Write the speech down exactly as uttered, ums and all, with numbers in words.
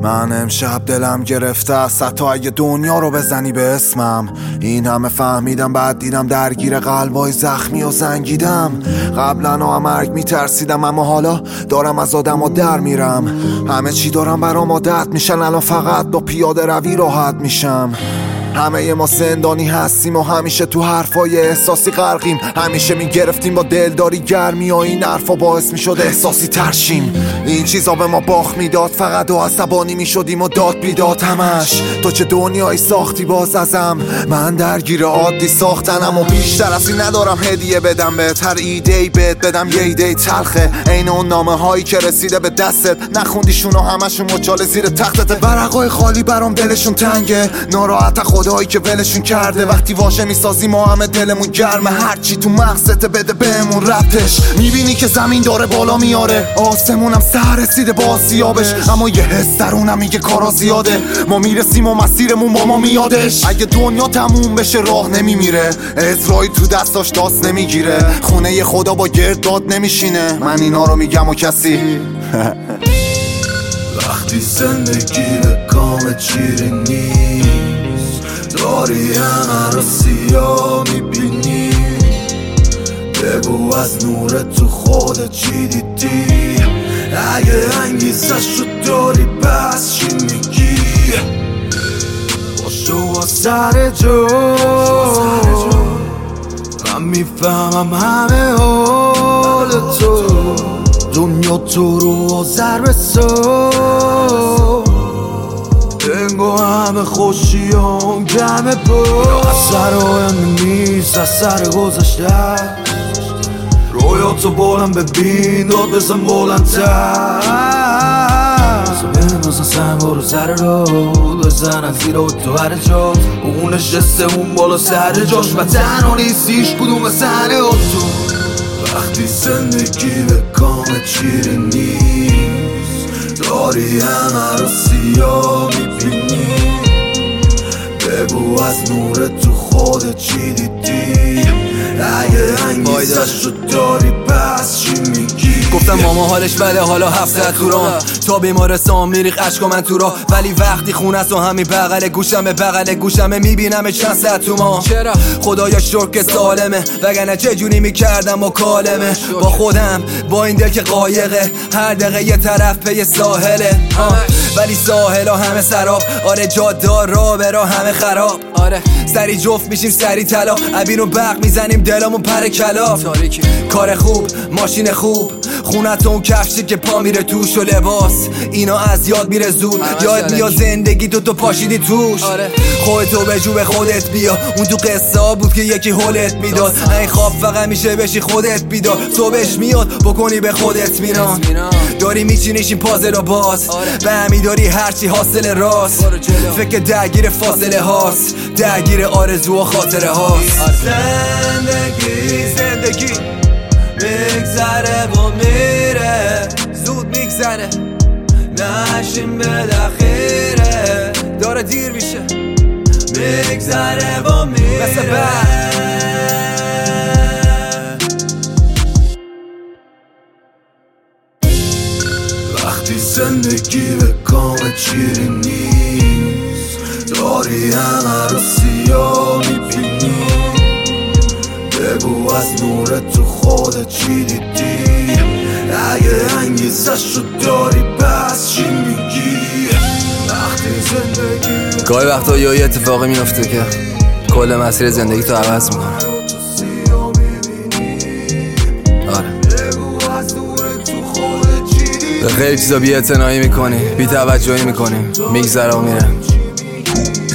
من امشب دلم گرفته است حتی اگه دنیا رو بزنی به اسمم. این همه فهمیدم بعد دیدم درگیر قلبای زخمی و زنگیدم. قبلا ها مرگ میترسیدم اما حالا دارم از آدم ها در میرم. همه چی دارم برام عادت میشن، الان فقط با پیاده روی راحت میشم. همه ما زندانی هستیم و همیشه تو حرفای احساسی غرقیم. همیشه میگرفتیم با دلداری گرمی و این حرفا باعث میشد احساسی ترشیم. این چیزا به ما باخت میداد، فقط و عصبانی میشدیم و داد بیداد همش. تو چه دنیایی ساختی باز ازم، من درگیر عادی ساختنم و بیشتر از این ندارم هدیه بدم بهت. هر ایده‌ای بهت بدم یه ایده تلخه، عین اون نامه هایی که رسیده به دستت نخوندیشون و همشون مچاله زیر تختت. ورقای خالی برام دلشون تنگه، ناراحت خدایی که ولشون کرده. وقتی واژه میسازی ما همه دلمون گرمه، هرچی تو مغزت بده بهمون ربطش. میبینی که زمین داره بالا میاره، آسمونم سر رسیده با آسیابش، اما یه حس درونم میگه کارا زیاده. ما میرسیم و مسیرمون با ما میادش. اگه دنیا تموم بشه راه نمیمیره، اسرائیل تو دستاش داست نمیگیره، خونه خدا با گرداد نمیشینه. من اینا رو میگم و کسی وقتی زندگی به کام چیری نیست، داری همه رو سیاه میبینی. بگو از نور تو خودت چی دیدی، اگه انگیزش رو داری بس چی میگی. باشو با سر جو، من میفهمم همه حال تو. دنیا تو رو ضرب سو، انگو همه خوشیان گمه با. از سر آینده نیست، از سر گذشته رویاتو بلند ببین، داد بزن بلندتر. بندازن سنگا رو سر رو بزنن زیر تو هر جا. اون نشسته اون بالا سر جاش و تنها نیستیش کدوم سنه تو. وقتی زندگی به کام چیری نیست، داری همه رو سیاه میبینی. بگو از نور تو خودت چی دیدی، اگه انگیزش رو داری بس چی میگی. گفتم ماما حالش بده حالا هفته تو رام، تا بیمارستان میریخ عشق من تو را. ولی وقتی خونه است و همین بغل گوشمه بغل گوشمه میبینم چند ساعت تو ما. چرا خدایا شکر که سالمه، وگرنه چه جوری میکردم و کالمه. با خودم با این دل که قایقه، هر دقیقه یه طرف پی ساحله. ولی ساحل ها همه سراب، آره جادار را برا همه خراب. آره سری جفت میشیم سری طلا، عبین و برق میزنیم دلمون پر کلاف. کار خوب ماشین خوب، خونت اون کفشی که پا میره توش و لباس، اینا از یاد میره زود. یاد میاد زندگی تو تو پاشیدی توش. آره. خودتو به جو به خودت بیا، اون تو قصه ها بود که یکی حالت میداد. این خواب فقط میشه بشی خودت بیدار، صبحش میاد بکنی به خودت میران. داری میچینیش این پازل و باز، به همی داری هرچی حاصل راست. فکر درگیر فاصله هاست، درگیر آرزو و خاطره هاست. زندگی زندگی میگذره و میره، زود میگذره نشیم به دخیره. داره دیر میشه میگذره و میره مثل بعد. وقتی زندگی به کام چیری نیست، داری همه رو سیاه میبینی. بگو از نور تو خودت چی دیدی، اگه انگیزش رو داری بس چی میگی. وقتی زندگی گاهی وقتا یه اتفاقی میفته که کل مسیر زندگی تو عوض میکنه. آره به خیلی چیزا بی اعتنایی میکنی، بی توجهی میکنی، میگذره و میره.